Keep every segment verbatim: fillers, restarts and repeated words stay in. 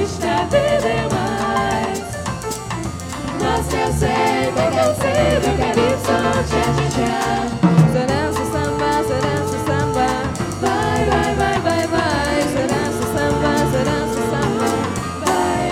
está bem demais. Mostra eu sei, porque eu sei do calypso, tchá tchá tchá. Só dança samba, só dança samba. Vai, vai, vai, vai, vai. Só dança samba, só dança samba. Vai.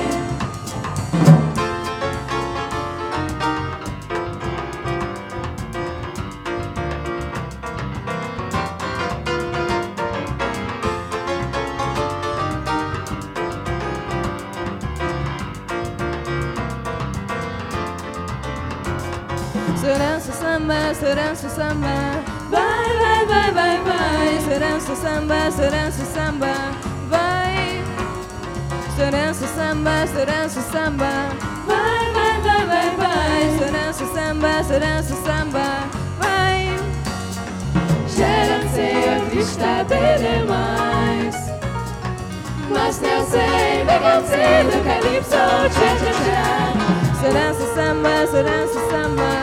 Só dança samba, só dança samba. Vai, vai, vai, vai, vai. Só dança samba, só dança samba. Vai. Só dança samba, só dança samba. Vai, vai, vai, vai, vai. Só dança samba, só dança samba. Vai. Já dancei, hoje está bem demais. Mas não sei, bem cansei do calypso, tchá tchá tchá. Só dança samba, só dança samba.